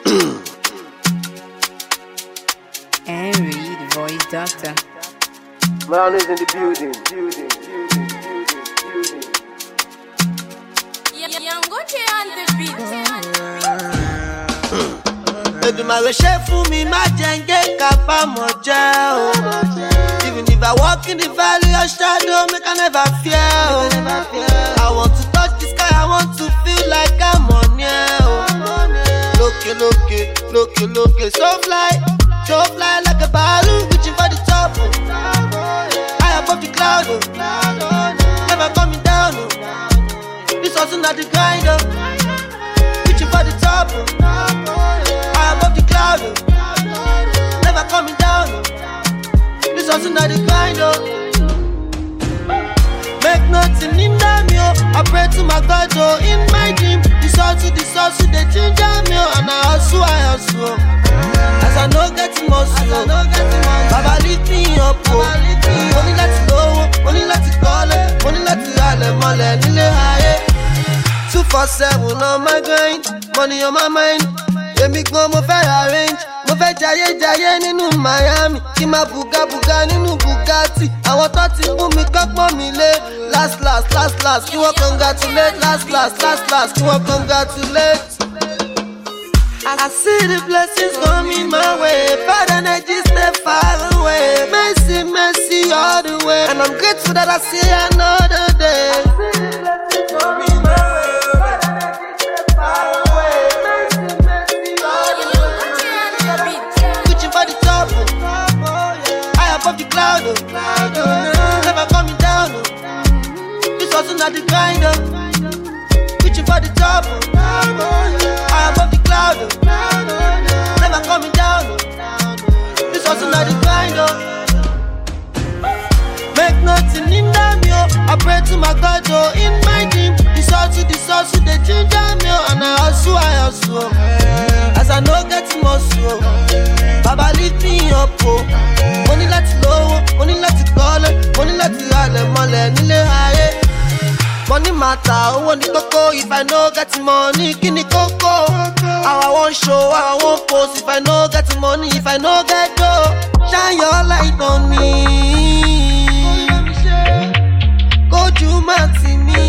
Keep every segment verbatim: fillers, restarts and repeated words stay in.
Henry, the voice doctor. Man is in the building, building, building, building, building. Young Gucci on the beat. Èdùmàrè ṣe fún mi má jẹ́ ń gé kábàámọ̀ jẹ́ o. Even if I walk in the valley of shadow, make I never fear o. I want to touch the sky, I want to feel like I'm on air o. Lókè lókè, lókè lókè, so fly, so fly like a balloon, reaching for the top o. High above the cloud o, never coming down o. This hustle not the grind o, reaching for the top o. Above the cloud, oh. Never coming down. Oh. This hustle not the grind, oh. Make nothing hinder me, oh. I pray to my God, oh. In my dream, this hustle, this hustle, they change me, oh. And I hustle, I hustle, oh. As I know getting muscle, oh. Baba lift me up, oh. Only let it go, only let it call, only let it rally, mole, nile high. Two for seven on my grind, money on my mind. Èmi gan mo fẹ́ arrange, mo fẹ́ jayé jayé nínú Miami, kí n máa buga buga nínú Bugatti. Àwọn tó ti fún mi kọ́pọ̀ mi lé, last last last last kí wọ́n congratulate, last last last last kí wọ́n congratulate. I see the blessings coming my way, bad energy stay far away. Mercy, mercy all the way, and I'm grateful that I see another day. I see the blessings coming my way, bad energy stay far away. Above the cloud, oh. Never coming down, oh. This hustle not the grind, oh. Reaching for the top, oh. High above the cloud, oh. Never coming down, oh. This hustle not the grind, oh. Make nothing hinder me, oh. I pray to my God, oh. In my dream, this hustle, this hustle, they change me, oh. And I hustle, I hustle, oh. As I know getting muscle, oh. Baba lift me up, oh. Money láti lówó, money láti kọ́lé, money láti ralẹ̀ mọ́lẹ̀ nílé ayé. Money matter, owó ní kókó, if I no get money, kí ni kókó? How I wan show, how I wan post, if I no get money, if I no get dough. Shine your light on me. Kójú má tì mí.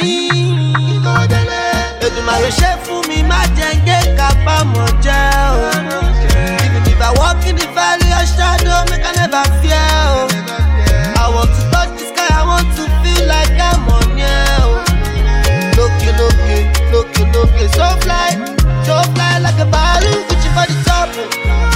Èdùmàrè ṣe fún mi, má jẹ́ ń gé kábàámọ̀ jẹ́ o. If I walk in the valley of shadow, make I never fear, oh. I want to touch the sky, I want to feel like I'm on air, oh. Lókè lókè, lókè lókè, so fly, so fly like a balloon, reaching for the top, oh.